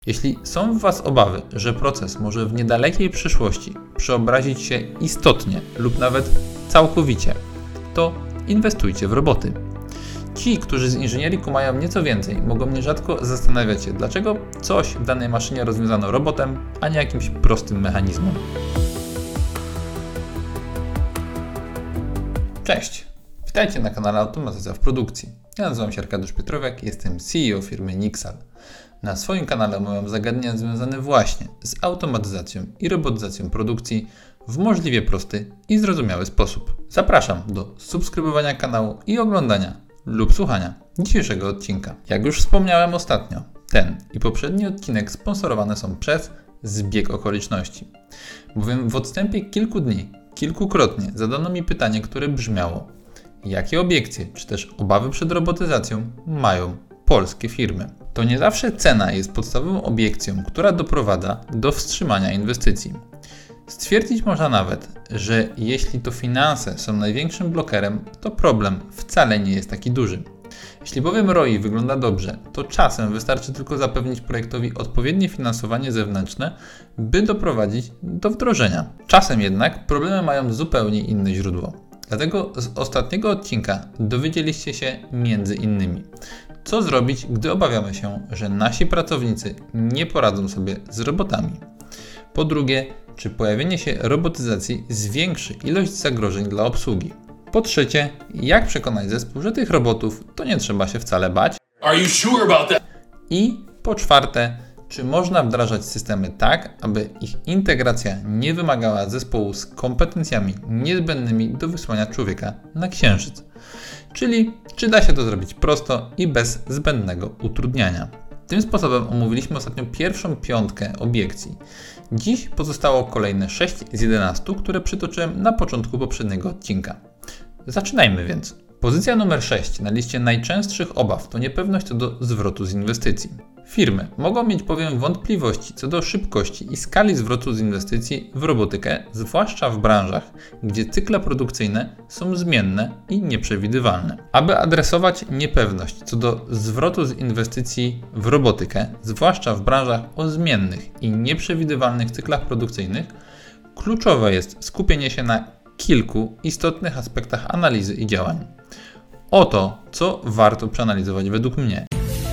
Jeśli są w Was obawy, że proces może w niedalekiej przyszłości przeobrazić się istotnie lub nawet całkowicie, to inwestujcie w roboty. Ci, którzy z inżynierii kumają nieco więcej, mogą nierzadko zastanawiać się, dlaczego coś w danej maszynie rozwiązano robotem, a nie jakimś prostym mechanizmem. Cześć! Witajcie na kanale Automatyzacja w Produkcji. Ja nazywam się Arkadiusz Piotrowiak, jestem CEO firmy Nixal. Na swoim kanale omawiam zagadnienia związane właśnie z automatyzacją i robotyzacją produkcji w możliwie prosty i zrozumiały sposób. Zapraszam do subskrybowania kanału i oglądania lub słuchania dzisiejszego odcinka. Jak już wspomniałem ostatnio, ten i poprzedni odcinek sponsorowane są przez zbieg okoliczności. Bowiem w odstępie kilku dni, kilkukrotnie zadano mi pytanie, które brzmiało: jakie obiekcje czy też obawy przed robotyzacją mają polskie firmy? To nie zawsze cena jest podstawową obiekcją, która doprowadza do wstrzymania inwestycji. Stwierdzić można nawet, że jeśli to finanse są największym blokerem, to problem wcale nie jest taki duży. Jeśli bowiem ROI wygląda dobrze, to czasem wystarczy tylko zapewnić projektowi odpowiednie finansowanie zewnętrzne, by doprowadzić do wdrożenia. Czasem jednak problemy mają zupełnie inne źródło. Dlatego z ostatniego odcinka dowiedzieliście się między innymi, co zrobić, gdy obawiamy się, że nasi pracownicy nie poradzą sobie z robotami. Po drugie, czy pojawienie się robotyzacji zwiększy ilość zagrożeń dla obsługi. Po trzecie, jak przekonać zespół, że tych robotów to nie trzeba się wcale bać. Are you sure about that? I po czwarte, czy można wdrażać systemy tak, aby ich integracja nie wymagała zespołu z kompetencjami niezbędnymi do wysłania człowieka na Księżyc. Czyli czy da się to zrobić prosto i bez zbędnego utrudniania. Tym sposobem omówiliśmy ostatnio pierwszą piątkę obiekcji. Dziś pozostało kolejne 6 z 11, które przytoczyłem na początku poprzedniego odcinka. Zaczynajmy więc. Pozycja numer 6 na liście najczęstszych obaw to niepewność co do zwrotu z inwestycji. Firmy mogą mieć bowiem wątpliwości co do szybkości i skali zwrotu z inwestycji w robotykę, zwłaszcza w branżach, gdzie cykle produkcyjne są zmienne i nieprzewidywalne. Aby adresować niepewność co do zwrotu z inwestycji w robotykę, zwłaszcza w branżach o zmiennych i nieprzewidywalnych cyklach produkcyjnych, kluczowe jest skupienie się na kilku istotnych aspektach analizy i działań. Oto, co warto przeanalizować według mnie.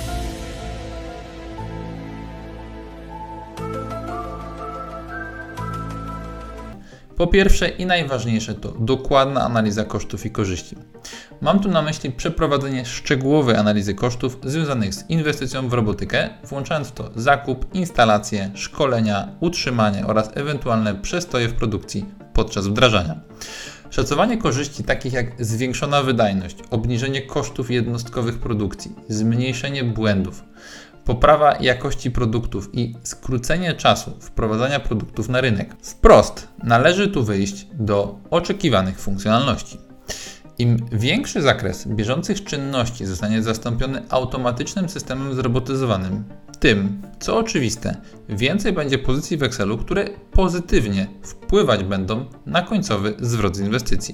Po pierwsze i najważniejsze to dokładna analiza kosztów i korzyści. Mam tu na myśli przeprowadzenie szczegółowej analizy kosztów związanych z inwestycją w robotykę, włączając w to zakup, instalacje, szkolenia, utrzymanie oraz ewentualne przestoje w produkcji podczas wdrażania. Szacowanie korzyści takich jak zwiększona wydajność, obniżenie kosztów jednostkowych produkcji, zmniejszenie błędów, poprawa jakości produktów i skrócenie czasu wprowadzania produktów na rynek. Wprost należy tu wyjść do oczekiwanych funkcjonalności. Im większy zakres bieżących czynności zostanie zastąpiony automatycznym systemem zrobotyzowanym, tym, co oczywiste, więcej będzie pozycji w Excelu, które pozytywnie wpływać będą na końcowy zwrot z inwestycji.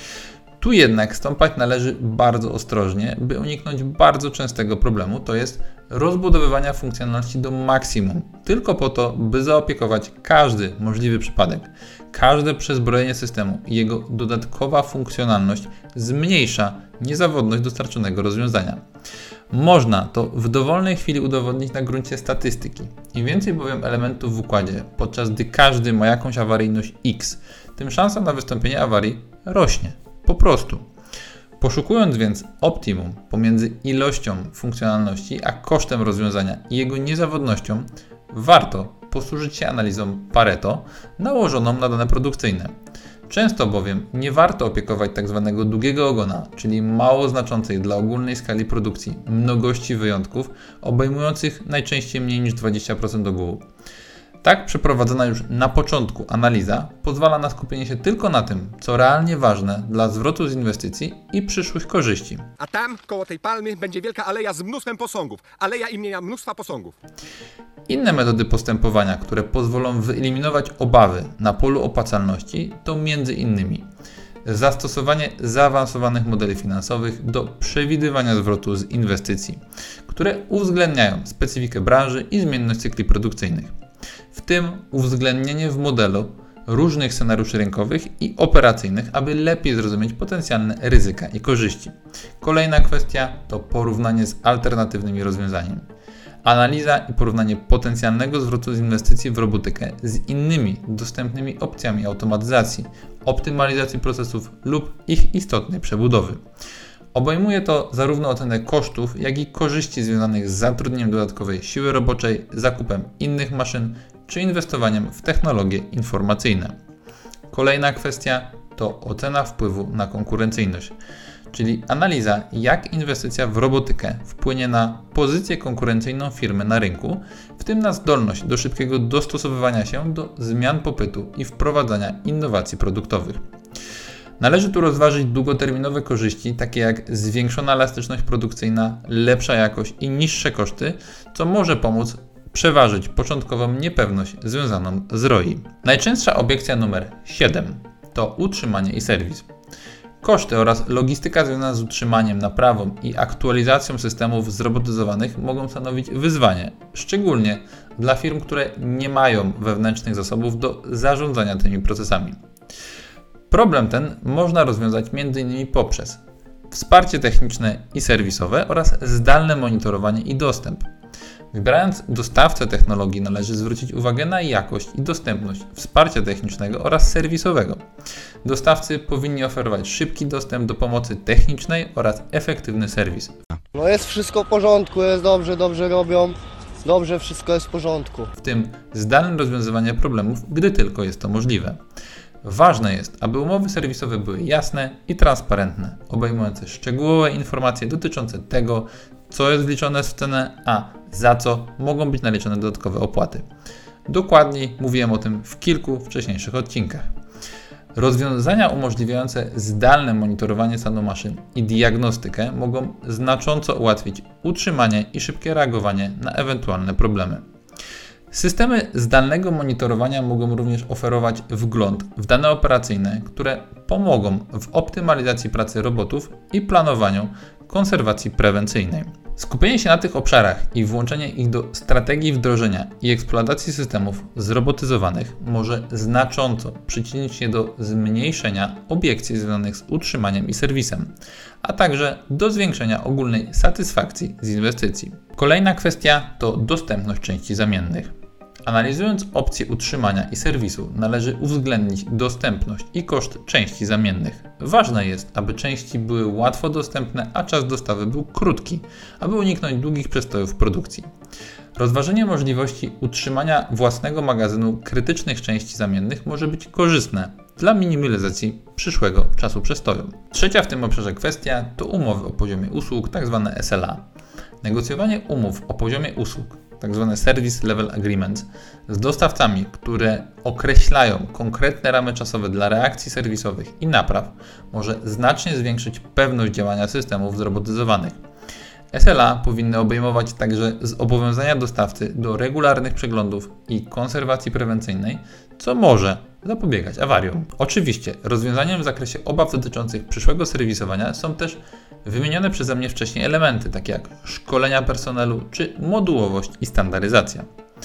Tu jednak stąpać należy bardzo ostrożnie, by uniknąć bardzo częstego problemu, to jest rozbudowywania funkcjonalności do maksimum, tylko po to, by zaopiekować każdy możliwy przypadek. Każde przezbrojenie systemu i jego dodatkowa funkcjonalność zmniejsza niezawodność dostarczonego rozwiązania. Można to w dowolnej chwili udowodnić na gruncie statystyki. Im więcej bowiem elementów w układzie, podczas gdy każdy ma jakąś awaryjność X, tym szansa na wystąpienie awarii rośnie. Po prostu. Poszukując więc optimum pomiędzy ilością funkcjonalności a kosztem rozwiązania i jego niezawodnością, warto posłużyć się analizą Pareto nałożoną na dane produkcyjne. Często bowiem nie warto opiekować tzw. długiego ogona, czyli mało znaczącej dla ogólnej skali produkcji mnogości wyjątków, obejmujących najczęściej mniej niż 20% ogółu. Tak przeprowadzona już na początku analiza pozwala na skupienie się tylko na tym, co realnie ważne dla zwrotu z inwestycji i przyszłych korzyści. A tam, koło tej palmy, będzie wielka aleja z mnóstwem posągów. Aleja imienia mnóstwa posągów. Inne metody postępowania, które pozwolą wyeliminować obawy na polu opłacalności, to m.in. zastosowanie zaawansowanych modeli finansowych do przewidywania zwrotu z inwestycji, które uwzględniają specyfikę branży i zmienność cykli produkcyjnych, w tym uwzględnienie w modelu różnych scenariuszy rynkowych i operacyjnych, aby lepiej zrozumieć potencjalne ryzyka i korzyści. Kolejna kwestia to porównanie z alternatywnymi rozwiązaniami. Analiza i porównanie potencjalnego zwrotu z inwestycji w robotykę z innymi dostępnymi opcjami automatyzacji, optymalizacji procesów lub ich istotnej przebudowy. Obejmuje to zarówno ocenę kosztów, jak i korzyści związanych z zatrudnieniem dodatkowej siły roboczej, zakupem innych maszyn czy inwestowaniem w technologie informacyjne. Kolejna kwestia to ocena wpływu na konkurencyjność, czyli analiza, jak inwestycja w robotykę wpłynie na pozycję konkurencyjną firmy na rynku, w tym na zdolność do szybkiego dostosowywania się do zmian popytu i wprowadzania innowacji produktowych. Należy tu rozważyć długoterminowe korzyści, takie jak zwiększona elastyczność produkcyjna, lepsza jakość i niższe koszty, co może pomóc przeważyć początkową niepewność związaną z ROI. Najczęstsza obiekcja numer 7 to utrzymanie i serwis. Koszty oraz logistyka związana z utrzymaniem, naprawą i aktualizacją systemów zrobotyzowanych mogą stanowić wyzwanie, szczególnie dla firm, które nie mają wewnętrznych zasobów do zarządzania tymi procesami. Problem ten można rozwiązać m.in. poprzez wsparcie techniczne i serwisowe oraz zdalne monitorowanie i dostęp. Wybierając dostawcę technologii, należy zwrócić uwagę na jakość i dostępność wsparcia technicznego oraz serwisowego. Dostawcy powinni oferować szybki dostęp do pomocy technicznej oraz efektywny serwis. No jest wszystko w porządku, jest dobrze robią, dobrze wszystko jest w porządku. W tym zdalne rozwiązywanie problemów, gdy tylko jest to możliwe. Ważne jest, aby umowy serwisowe były jasne i transparentne, obejmujące szczegółowe informacje dotyczące tego, co jest wliczone w cenę, a za co mogą być naliczone dodatkowe opłaty. Dokładniej mówiłem o tym w kilku wcześniejszych odcinkach. Rozwiązania umożliwiające zdalne monitorowanie stanu maszyn i diagnostykę mogą znacząco ułatwić utrzymanie i szybkie reagowanie na ewentualne problemy. Systemy zdalnego monitorowania mogą również oferować wgląd w dane operacyjne, które pomogą w optymalizacji pracy robotów i planowaniu konserwacji prewencyjnej. Skupienie się na tych obszarach i włączenie ich do strategii wdrożenia i eksploatacji systemów zrobotyzowanych może znacząco przyczynić się do zmniejszenia obiekcji związanych z utrzymaniem i serwisem, a także do zwiększenia ogólnej satysfakcji z inwestycji. Kolejna kwestia to dostępność części zamiennych. Analizując opcje utrzymania i serwisu, należy uwzględnić dostępność i koszt części zamiennych. Ważne jest, aby części były łatwo dostępne, a czas dostawy był krótki, aby uniknąć długich przestojów w produkcji. Rozważenie możliwości utrzymania własnego magazynu krytycznych części zamiennych może być korzystne dla minimalizacji przyszłego czasu przestoju. Trzecia w tym obszarze kwestia to umowy o poziomie usług, tzw. SLA. Negocjowanie umów o poziomie usług, tzw. Service Level Agreements, z dostawcami, które określają konkretne ramy czasowe dla reakcji serwisowych i napraw, może znacznie zwiększyć pewność działania systemów zrobotyzowanych. SLA powinny obejmować także zobowiązania dostawcy do regularnych przeglądów i konserwacji prewencyjnej, co może zapobiegać awariom. Oczywiście rozwiązaniem w zakresie obaw dotyczących przyszłego serwisowania są też wymienione przeze mnie wcześniej elementy, takie jak szkolenia personelu czy modułowość i standaryzacja.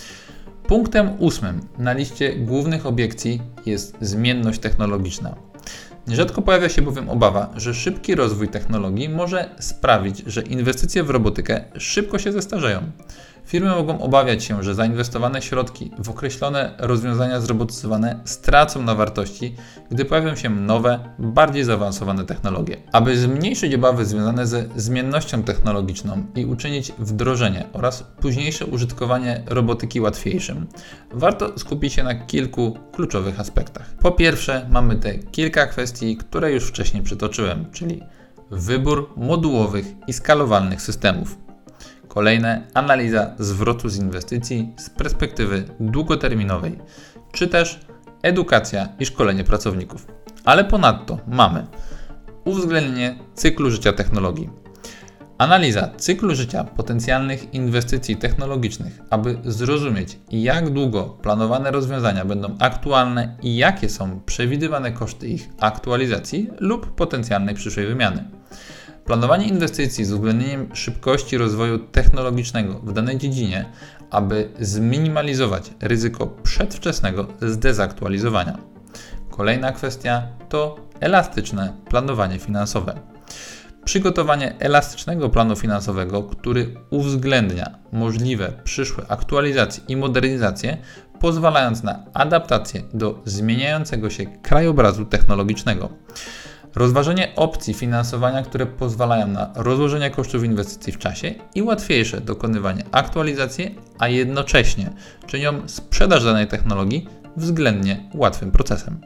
Punktem 8 na liście głównych obiekcji jest zmienność technologiczna. Nierzadko pojawia się bowiem obawa, że szybki rozwój technologii może sprawić, że inwestycje w robotykę szybko się zestarzeją. Firmy mogą obawiać się, że zainwestowane środki w określone rozwiązania zrobotyzowane stracą na wartości, gdy pojawią się nowe, bardziej zaawansowane technologie. Aby zmniejszyć obawy związane ze zmiennością technologiczną i uczynić wdrożenie oraz późniejsze użytkowanie robotyki łatwiejszym, warto skupić się na kilku kluczowych aspektach. Po pierwsze, mamy te kilka kwestii, które już wcześniej przytoczyłem, czyli wybór modułowych i skalowalnych systemów. Kolejne, analiza zwrotu z inwestycji z perspektywy długoterminowej, czy też edukacja i szkolenie pracowników. Ale ponadto mamy uwzględnienie cyklu życia technologii. Analiza cyklu życia potencjalnych inwestycji technologicznych, aby zrozumieć, jak długo planowane rozwiązania będą aktualne i jakie są przewidywane koszty ich aktualizacji lub potencjalnej przyszłej wymiany. Planowanie inwestycji z uwzględnieniem szybkości rozwoju technologicznego w danej dziedzinie, aby zminimalizować ryzyko przedwczesnego zdezaktualizowania. Kolejna kwestia to elastyczne planowanie finansowe. Przygotowanie elastycznego planu finansowego, który uwzględnia możliwe przyszłe aktualizacje i modernizacje, pozwalając na adaptację do zmieniającego się krajobrazu technologicznego. Rozważenie opcji finansowania, które pozwalają na rozłożenie kosztów inwestycji w czasie i łatwiejsze dokonywanie aktualizacji, a jednocześnie czynią sprzedaż danej technologii względnie łatwym procesem.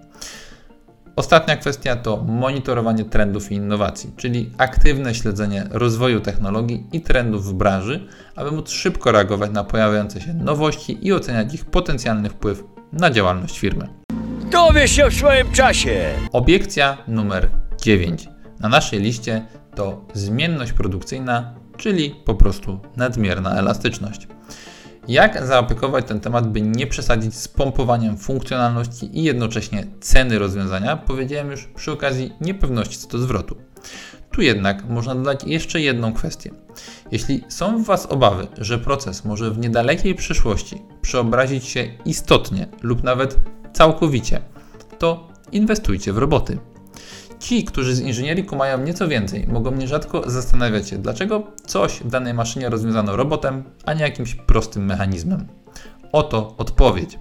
Ostatnia kwestia to monitorowanie trendów i innowacji, czyli aktywne śledzenie rozwoju technologii i trendów w branży, aby móc szybko reagować na pojawiające się nowości i oceniać ich potencjalny wpływ na działalność firmy. Dowiesz się w swoim czasie! Obiekcja numer 9 na naszej liście to zmienność produkcyjna, czyli po prostu nadmierna elastyczność. Jak zaopiekować ten temat, by nie przesadzić z pompowaniem funkcjonalności i jednocześnie ceny rozwiązania, powiedziałem już przy okazji niepewności co do zwrotu. Tu jednak można dodać jeszcze jedną kwestię. Jeśli są w Was obawy, że proces może w niedalekiej przyszłości przeobrazić się istotnie lub nawet całkowicie, to inwestujcie w roboty. Ci, którzy z inżynierii kumają nieco więcej, mogą nierzadko zastanawiać się, dlaczego coś w danej maszynie rozwiązano robotem, a nie jakimś prostym mechanizmem. Oto odpowiedź.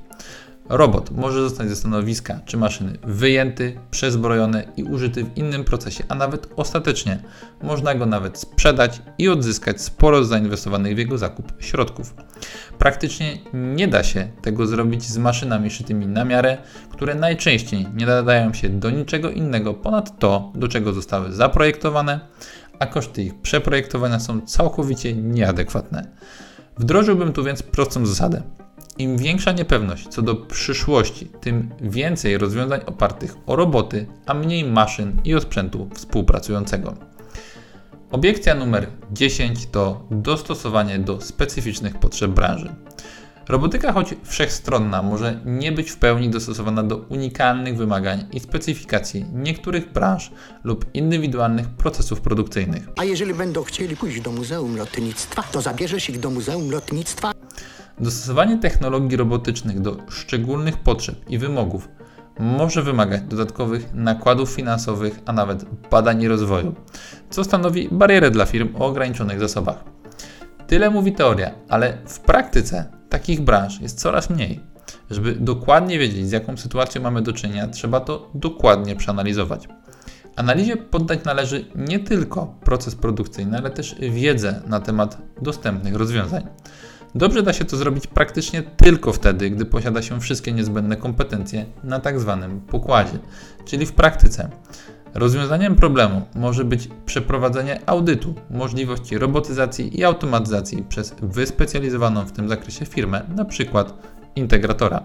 Robot może zostać ze stanowiska czy maszyny wyjęty, przezbrojony i użyty w innym procesie, a nawet ostatecznie można go nawet sprzedać i odzyskać sporo zainwestowanych w jego zakup środków. Praktycznie nie da się tego zrobić z maszynami szytymi na miarę, które najczęściej nie nadają się do niczego innego ponad to, do czego zostały zaprojektowane, a koszty ich przeprojektowania są całkowicie nieadekwatne. Wdrożyłbym tu więc prostą zasadę. Im większa niepewność co do przyszłości, tym więcej rozwiązań opartych o roboty, a mniej maszyn i sprzętu współpracującego. Obiekcja numer 10 to dostosowanie do specyficznych potrzeb branży. Robotyka, choć wszechstronna, może nie być w pełni dostosowana do unikalnych wymagań i specyfikacji niektórych branż lub indywidualnych procesów produkcyjnych. A jeżeli będą chcieli pójść do Muzeum Lotnictwa, to zabierzesz ich do Muzeum Lotnictwa? Dostosowanie technologii robotycznych do szczególnych potrzeb i wymogów może wymagać dodatkowych nakładów finansowych, a nawet badań i rozwoju, co stanowi barierę dla firm o ograniczonych zasobach. Tyle mówi teoria, ale w praktyce takich branż jest coraz mniej. Żeby dokładnie wiedzieć, z jaką sytuacją mamy do czynienia, trzeba to dokładnie przeanalizować. Analizie poddać należy nie tylko proces produkcyjny, ale też wiedzę na temat dostępnych rozwiązań. Dobrze da się to zrobić praktycznie tylko wtedy, gdy posiada się wszystkie niezbędne kompetencje na tak zwanym pokładzie, czyli w praktyce. Rozwiązaniem problemu może być przeprowadzenie audytu możliwości robotyzacji i automatyzacji przez wyspecjalizowaną w tym zakresie firmę, np. integratora.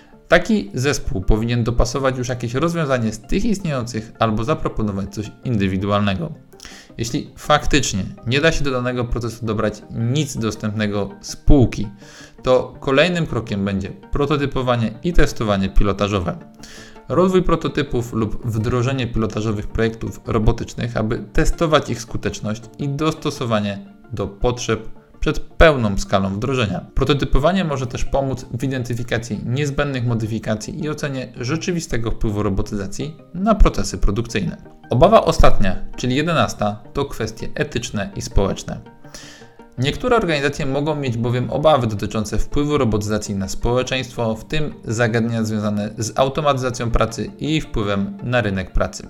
Taki zespół powinien dopasować już jakieś rozwiązanie z tych istniejących albo zaproponować coś indywidualnego. Jeśli faktycznie nie da się do danego procesu dobrać nic dostępnego z półki, to kolejnym krokiem będzie prototypowanie i testowanie pilotażowe. Rozwój prototypów lub wdrożenie pilotażowych projektów robotycznych, aby testować ich skuteczność i dostosowanie do potrzeb przed pełną skalą wdrożenia. Prototypowanie może też pomóc w identyfikacji niezbędnych modyfikacji i ocenie rzeczywistego wpływu robotyzacji na procesy produkcyjne. Obawa ostatnia, czyli 11, to kwestie etyczne i społeczne. Niektóre organizacje mogą mieć bowiem obawy dotyczące wpływu robotyzacji na społeczeństwo, w tym zagadnienia związane z automatyzacją pracy i jej wpływem na rynek pracy.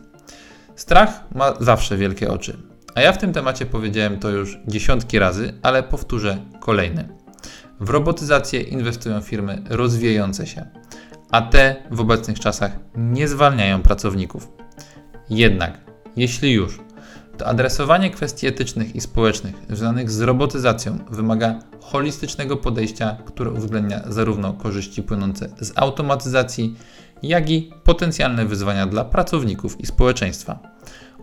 Strach ma zawsze wielkie oczy. A ja w tym temacie powiedziałem to już dziesiątki razy, ale powtórzę kolejny. W robotyzację inwestują firmy rozwijające się, a te w obecnych czasach nie zwalniają pracowników. Jednak, jeśli już, to adresowanie kwestii etycznych i społecznych związanych z robotyzacją wymaga holistycznego podejścia, które uwzględnia zarówno korzyści płynące z automatyzacji, jak i potencjalne wyzwania dla pracowników i społeczeństwa.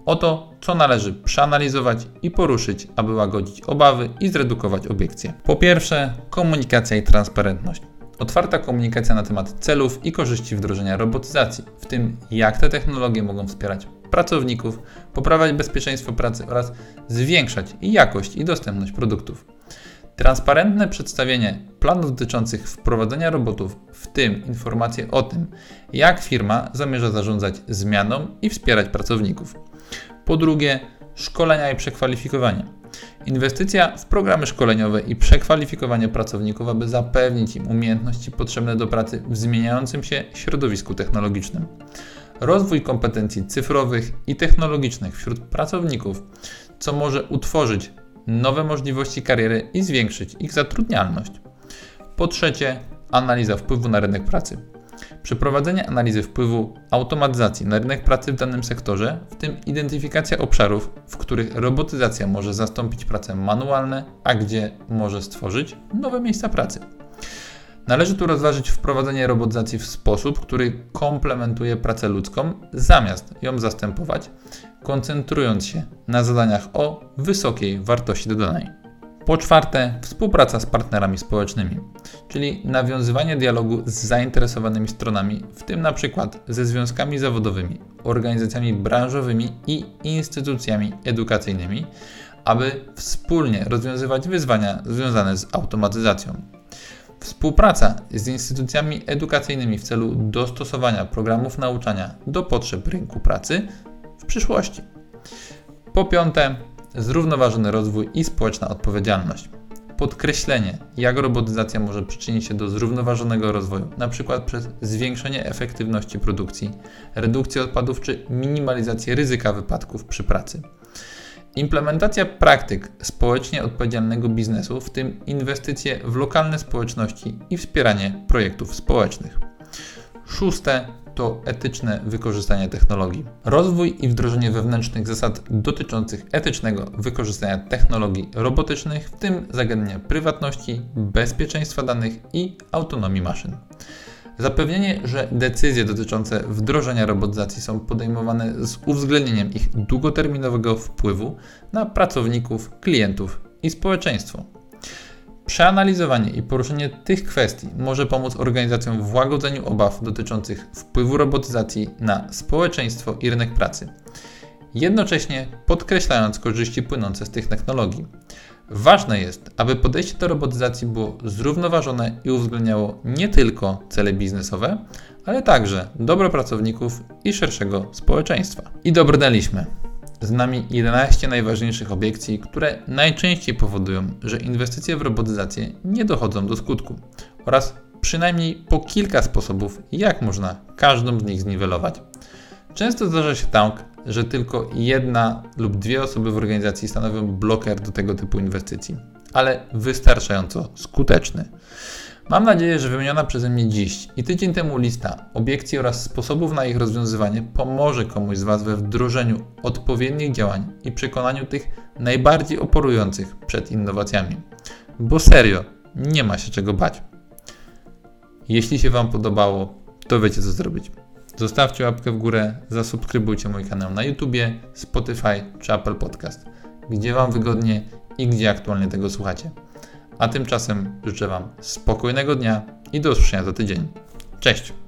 Oto, co należy przeanalizować i poruszyć, aby łagodzić obawy i zredukować obiekcje. Po pierwsze, komunikacja i transparentność. Otwarta komunikacja na temat celów i korzyści wdrożenia robotyzacji, w tym jak te technologie mogą wspierać pracowników, poprawiać bezpieczeństwo pracy oraz zwiększać jakość i dostępność produktów. Transparentne przedstawienie planów dotyczących wprowadzenia robotów, w tym informacje o tym, jak firma zamierza zarządzać zmianą i wspierać pracowników. Po drugie, szkolenia i przekwalifikowanie. Inwestycja w programy szkoleniowe i przekwalifikowanie pracowników, aby zapewnić im umiejętności potrzebne do pracy w zmieniającym się środowisku technologicznym. Rozwój kompetencji cyfrowych i technologicznych wśród pracowników, co może utworzyć nowe możliwości kariery i zwiększyć ich zatrudnialność. Po trzecie, analiza wpływu na rynek pracy. Przeprowadzenie analizy wpływu automatyzacji na rynek pracy w danym sektorze, w tym identyfikacja obszarów, w których robotyzacja może zastąpić prace manualne, a gdzie może stworzyć nowe miejsca pracy. Należy tu rozważyć wprowadzenie robotyzacji w sposób, który komplementuje pracę ludzką, zamiast ją zastępować, koncentrując się na zadaniach o wysokiej wartości dodanej. Po czwarte, współpraca z partnerami społecznymi, czyli nawiązywanie dialogu z zainteresowanymi stronami, w tym np. ze związkami zawodowymi, organizacjami branżowymi i instytucjami edukacyjnymi, aby wspólnie rozwiązywać wyzwania związane z automatyzacją. Współpraca z instytucjami edukacyjnymi w celu dostosowania programów nauczania do potrzeb rynku pracy w przyszłości. Po piąte, zrównoważony rozwój i społeczna odpowiedzialność. Podkreślenie, jak robotyzacja może przyczynić się do zrównoważonego rozwoju, np. przez zwiększenie efektywności produkcji, redukcję odpadów czy minimalizację ryzyka wypadków przy pracy. Implementacja praktyk społecznie odpowiedzialnego biznesu, w tym inwestycje w lokalne społeczności i wspieranie projektów społecznych. Szóste to etyczne wykorzystanie technologii. Rozwój i wdrożenie wewnętrznych zasad dotyczących etycznego wykorzystania technologii robotycznych, w tym zagadnienia prywatności, bezpieczeństwa danych i autonomii maszyn. Zapewnienie, że decyzje dotyczące wdrożenia robotyzacji są podejmowane z uwzględnieniem ich długoterminowego wpływu na pracowników, klientów i społeczeństwo. Przeanalizowanie i poruszenie tych kwestii może pomóc organizacjom w łagodzeniu obaw dotyczących wpływu robotyzacji na społeczeństwo i rynek pracy, jednocześnie podkreślając korzyści płynące z tych technologii. Ważne jest, aby podejście do robotyzacji było zrównoważone i uwzględniało nie tylko cele biznesowe, ale także dobro pracowników i szerszego społeczeństwa. I dobrnęliśmy. Z nami 11 najważniejszych obiekcji, które najczęściej powodują, że inwestycje w robotyzację nie dochodzą do skutku, oraz przynajmniej po kilka sposobów, jak można każdą z nich zniwelować. Często zdarza się tak, że tylko jedna lub dwie osoby w organizacji stanowią bloker do tego typu inwestycji, ale wystarczająco skuteczny. Mam nadzieję, że wymieniona przeze mnie dziś i tydzień temu lista obiekcji oraz sposobów na ich rozwiązywanie pomoże komuś z Was we wdrożeniu odpowiednich działań i przekonaniu tych najbardziej oporujących przed innowacjami. Bo serio, nie ma się czego bać. Jeśli się Wam podobało, to wiecie co zrobić. Zostawcie łapkę w górę, zasubskrybujcie mój kanał na YouTubie, Spotify czy Apple Podcast, gdzie Wam wygodnie i gdzie aktualnie tego słuchacie. A tymczasem życzę Wam spokojnego dnia i do usłyszenia za tydzień. Cześć!